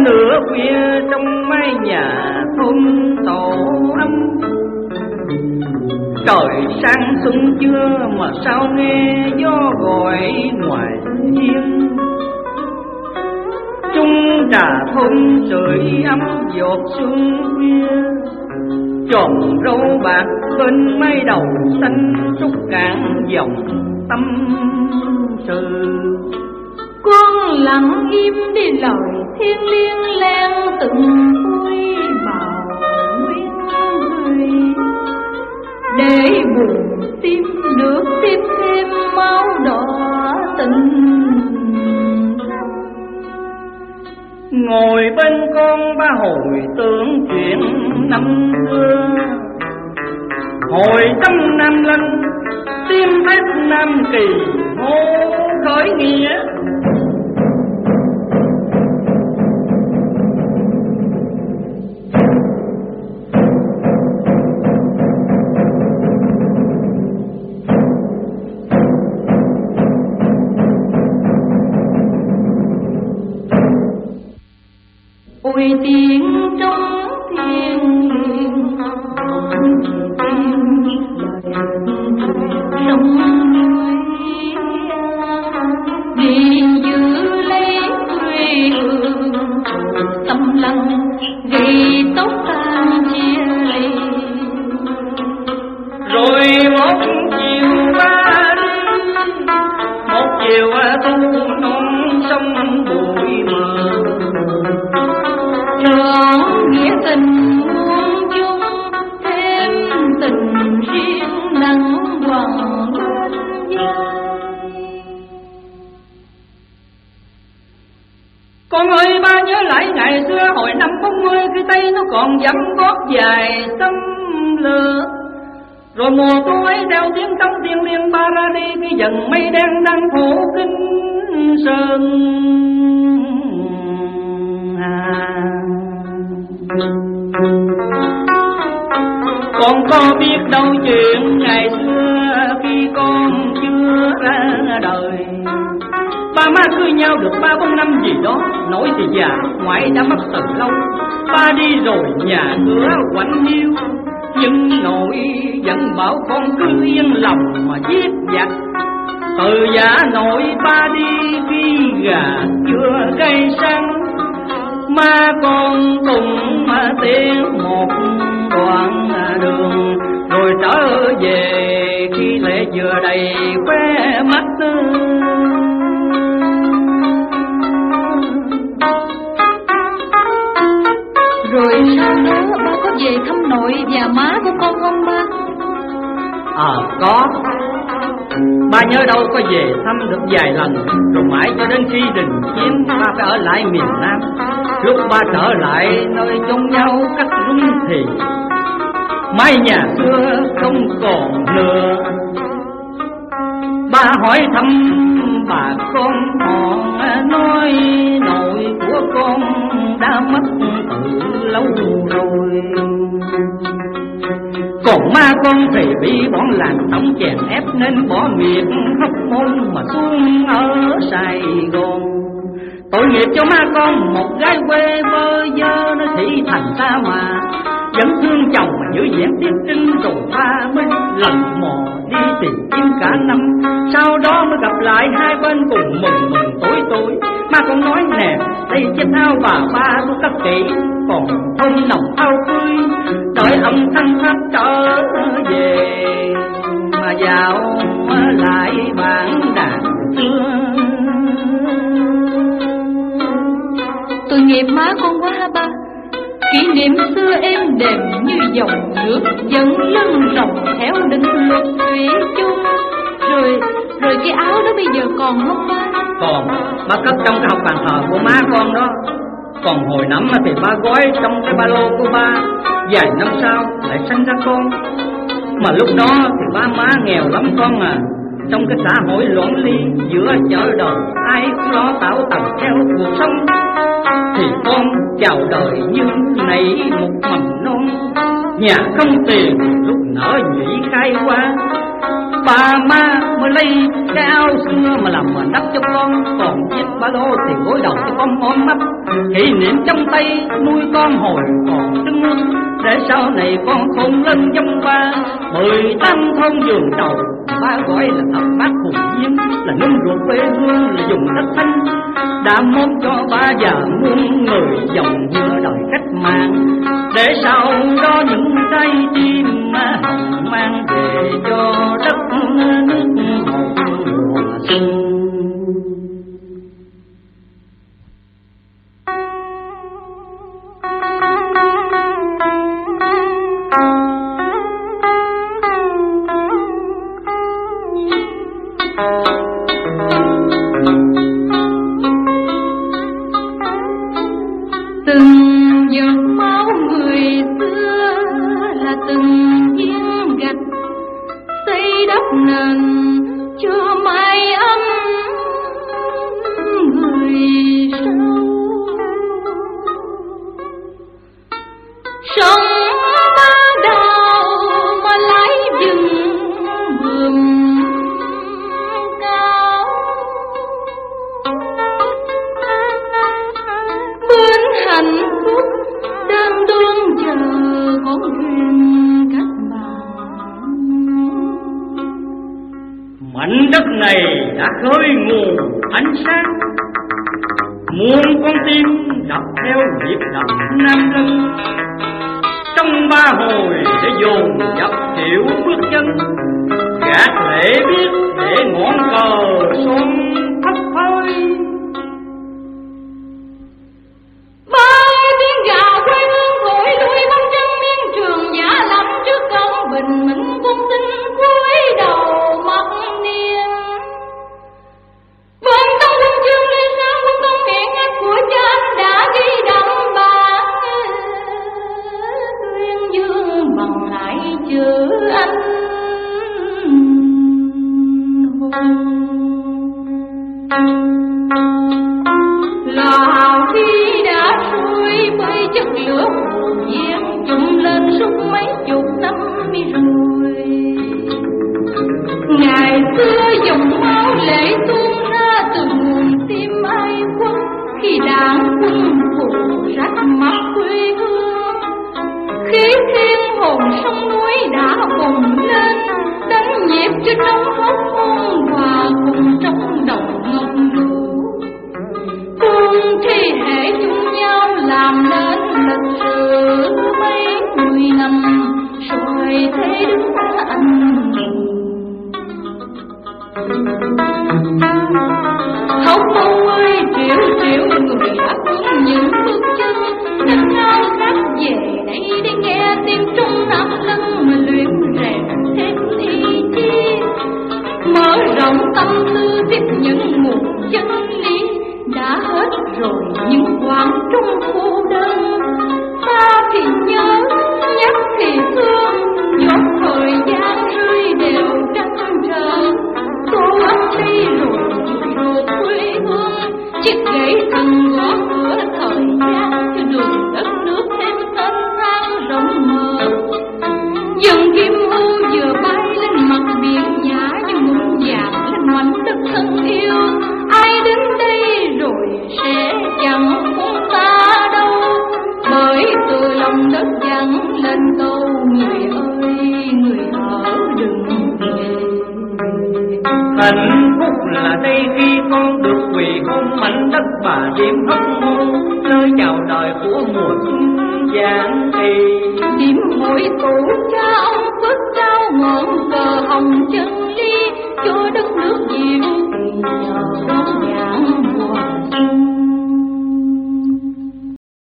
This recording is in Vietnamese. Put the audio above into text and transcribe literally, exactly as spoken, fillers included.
nửa khuya trong mái nhà thôn tổ ấm. Trời sang xuân chưa mà sao nghe gió gọi ngoài hiên. Chung trà thôn sưởi ấm giọt xuân khuya. Tròn râu bạc bên mái đầu xanh trúc cạn dòng tâm sự. Con lặng im đi lời thiên liêng len từng vui màu nguyên người. Để buồn tim nước tiếp thêm máu đỏ tình. Ngồi bên con ba hồi tưởng chuyện năm xưa. Hồi trăm năm linh tim thép Nam Kỳ hô khởi nghĩa. Ôi tiếng trong thiên liêng sông núi vì giữ lấy quê hương tâm lăng gây tóc tan chia ly. Rồi một chiều ba đi, một chiều thu non sông bụi mờ. Trọn nghĩa tình muôn chung thêm tình riêng nắng hoàng bên vai. Con ơi ba nhớ lại ngày xưa hồi năm bốn mươi khi tay nó còn dẫm gót dài xâm lửa. Rồi mùa thu ấy đeo tiếng trong thiên liêng ba ra đi khi dần mây đen đang phủ kính sơn hà. Con có biết đâu chuyện ngày xưa khi con chưa ra đời. Ba má cưới nhau được ba bốn năm gì đó, nội thì già, ngoại đã mất từ lâu. Ba đi rồi nhà cửa quạnh hiu, nhưng nội vẫn bảo con cứ yên lòng mà giết giặc. Từ giả nội ba đi khi gà chưa gây săn, má con cùng mà tiến một đoạn đường. Rồi trở về khi lệ vừa đầy khóe mắt. Rồi sau đó ba có về thăm nội và má của con không ba? Ờ à, có. Ba nhớ đâu có về thăm được vài lần. Rồi mãi cho đến khi đình chiến ba phải ở lại miền Nam. Lúc ba trở lại nơi chôn nhau cắt rúng thì mái nhà xưa không còn nữa. Ba hỏi thăm bà con họ nói nội của con đã mất từ lâu rồi. Còn ma con thì bị bọn làng tổng chèn ép nên bỏ miệng Hóc Môn mà xuống ở Sài Gòn. Tội nghiệp cho ma con một gái quê bơ vơ nó thị thành xa mà vẫn thương chồng mà giữ dáng tiếp trinh. Rồi ba mới lần mò đi tìm kiếm cả năm, sau đó mới gặp lại hai bên cùng mừng mừng tối tối. Ma con nói nè, đây chiếc áo bà ba tôi cất kỹ, còn không nồng áo cưới đợi ông thanh pháp trở về mà vào lại bản đàn xưa. Tội nghiệp má con quá ha ba. Kỷ niệm xưa êm đềm như dòng nước dẫn lưng rộng theo định luật thủy chung. Rồi, rồi cái áo đó bây giờ còn không ba? Còn, ba cất trong cái hộp bàn thờ của má con đó. Còn hồi nắm thì ba gói trong cái ba lô của ba. Vài năm sau lại sinh ra con. Mà lúc đó thì ba má nghèo lắm con à. Trong cái xã hội loạn ly giữa chợ đời, ai cũng lo tạo tầng theo cuộc sống. Thì con chào đời như nảy một mầm non, nhà không tiền lúc nở nhĩ khai qua. Bà má mới lấy cái áo bao xưa mà làm mền đắp cho con, còn chiếc ba lô thì gối đầu cho con ôm mắt. Kỷ niệm trong tay nuôi con hồi còn trứng nước, để sau này con khôn lên giống ba. Mười tám thôn vườn đầu ba gọi là thập bát hùng nhiên, là nung ruột quê hương, là dùng đất thanh. Đã mong cho ba già muôn người dòng nhựa đời cách mạng, để sau đó những trái tim hồng mang về cho đất nước một mùa xuân. Từng giọt máu người xưa là từng viên gạch xây đắp nền cho mái ấm người sau. Sông Ba Đào mà lái rừng vườn cao, bên hạnh phúc đang đón chờ con thuyền cách bờ. Mảnh đất này đã khơi nguồn ánh sáng, muôn con tim đập theo nhịp đập Nam Lân. Trong ba hồi để dồn dập hiểu bước chân, gạt lệ biết để ngọn cờ son thấp phới. Bao tiếng gào quê hương thổi lui bóng trăng miên trường giả lắm trước cổng bình minh quân tinh cúi đầu mặc niên. Vâng tông huân chương lên sáng quân công hiển hách của cha anh đã ghi đậm bảng, tuyên dương bằng lại chữ anh hùng. Lò hào khi đã trôi bởi chất lửa hồn nhiên, chúng lên suốt mấy chục năm rồi. Ngày xưa dòng máu lệ tuôn ra từ nguồn tim ai quốc, khi đảng quân phụ rách mắt quê hương. Khí thiên hồn sông núi đã bùng lên, đánh nhịp cho trong hốc môn và cùng trong đồng ngọc lũ. Cùng thi hệ chung nhau làm nên lịch sử mấy mươi năm, rồi thế đứng anh hùng. Hốc môn ơi triệu triệu người đã bước những bước chân, nâng ngao khát về đây để nghe tiếng trung Nam Lân mà luyện rèn thêm ý chí. Mở rộng tâm tư tiếp những nguồn chân lý, đã hết rồi những quãng trung cô đơn. Ta thì nhớ, nhắc thì thương, giọt thời gian rơi đều trăn trở. Cô ấp đây rồi rồi quê hương, chiếc gậy từng gõ cửa thời gian cho đường đất nước thêm tên thang rộng mở. Dần kim hưu vừa bay lên mặt biển nhã như muôn vàng lên mảnh đất thân yêu. Ai đến đây rồi sẽ chẳng muốn ta đâu, bởi từ lòng đất vang lên câu người ơi người ở đừng về. Hạnh phúc là đây khi con được quỳ hôn mảnh đất bà đêm hóc môn, nơi chào đời của mùa xuân vàng thì điểm hội tụ cha ông phước trao ngọn cờ hồng chân lý cho đất nước diệu kỳ nhờ đón vàng mùa xuân.